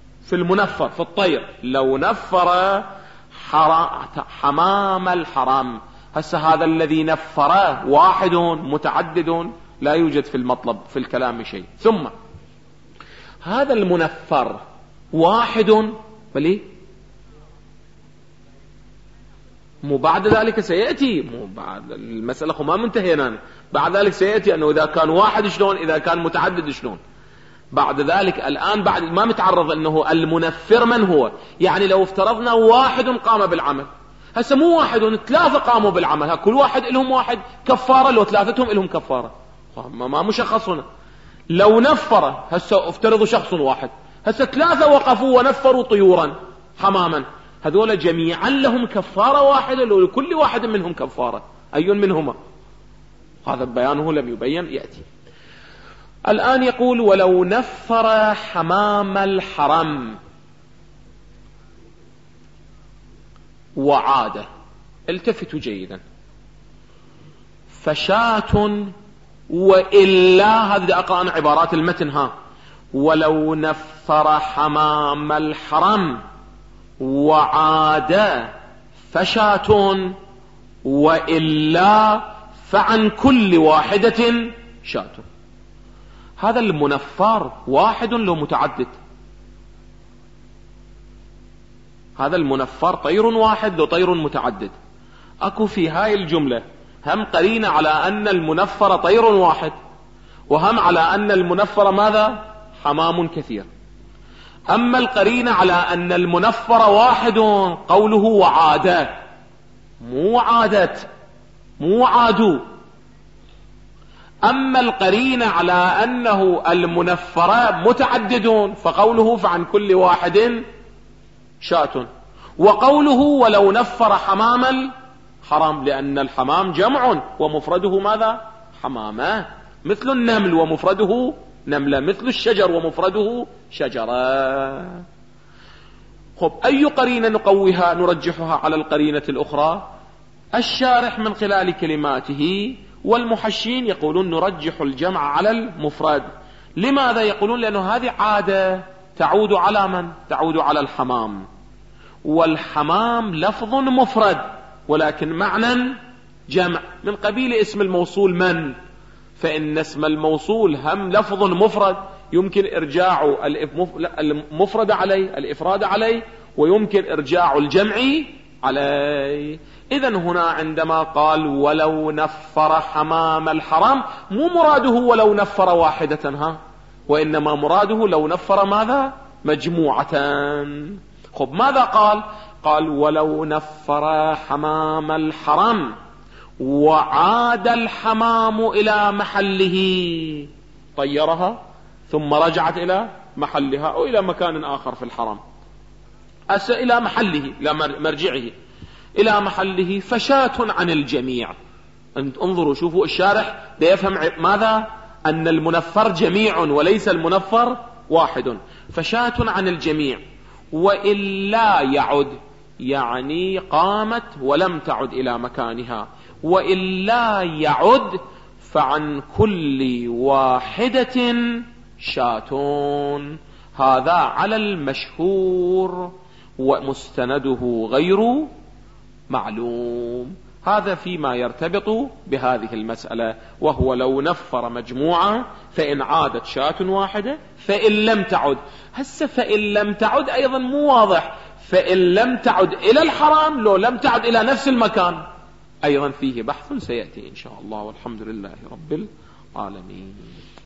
في الطير، لو نفر حمام الحرم، هسه هذا الذي نفره واحد متعدد، لا يوجد في المطلب في الكلام شيء. ثم هذا المنفر واحد، بلي مو بعد ذلك سيأتي، مو بعد المسألة ما منتهينا، بعد ذلك سيأتي أنه إذا كان واحد شلون، إذا كان متعدد شلون. بعد ذلك الآن بعد ما متعرض أنه المنفر من هو، يعني لو افترضنا واحد قام بالعمل، هسه مو واحد، 3 قاموا بالعمل، كل واحد لهم واحد كفارة، لو 3 لهم كفارة، ما مشخص هنا. لو نفر هسه افترضوا شخص واحد، هسه 3 وقفوا ونفروا طيورا حماما، هذول جميعا لهم كفارة واحدة، لو لكل واحد منهم كفارة، أي منهما؟ هذا بيانه لم يبين، يأتي. الآن يقول ولو نفر حمام الحرم، وعاد. التفتوا جيدا. فشاة وإلا، هذه أقرأ عبارات المتن ها. ولو نفر حمام الحرم وعاد فشاة وإلا فعن كل واحدة شاة. هذا المنفر واحد لو متعدد؟ هذا المنفر طير واحد لو طير متعدد؟ أكو في هاي الجملة هم قرينة على أن المنفر طير واحد، وهم على أن المنفر ماذا؟ حمام كثير. أما القرينة على أن المنفر واحد قوله وعاد، مو عادت، مو عادوا. أما القرينة على أنه المنفر متعددون فقوله فعن كل واحد شاة، وقوله ولو نفر حمام الحرم، لأن الحمام جمع ومفرده ماذا؟ حمامة، مثل النمل ومفرده نملة، مثل الشجر ومفرده شجرة. خب، أي قرينة نقويها نرجحها على القرينة الأخرى؟ الشارح من خلال كلماته والمحشين يقولون نرجح الجمع على المفرد. لماذا يقولون؟ لأنه هذه عادة تعود على من؟ تعود على الحمام، والحمام لفظ مفرد ولكن معنى جمع، من قبيل اسم الموصول من، فإن اسم الموصول هم لفظ مفرد يمكن إرجاع المفرد عليه، الإفراد عليه، ويمكن إرجاع الجمع عليه. إذن هنا عندما قال ولو نفر حمام الحرم، مو مراده ولو نفر واحدة ها، وإنما مراده لو نفر ماذا؟ مجموعة. خب، ماذا قال؟ قال ولو نفر حمام الحرم وعاد الحمام إلى محله، طيرها ثم رجعت إلى محلها أو إلى مكان آخر في الحرم، إلى محله، إلى مرجعه، إلى محله، فشاة عن الجميع. انظروا، شوفوا الشارح بيفهم ماذا؟ أن المنفر جميع وليس المنفر واحد. فشاة عن الجميع وإلا يعد، يعني قامت ولم تعد إلى مكانها، وإلا يعد فعن كل واحدة شاة. هذا على المشهور ومستنده غير معلوم. هذا فيما يرتبط بهذه المسألة، وهو لو نفر مجموعة فإن عادت شاة واحدة، فإن لم تعد. هسه فإن لم تعد أيضا مو واضح، فإن لم تعد إلى الحرام لو لم تعد إلى نفس المكان، أيضا فيه بحث سيأتي إن شاء الله، والحمد لله رب العالمين.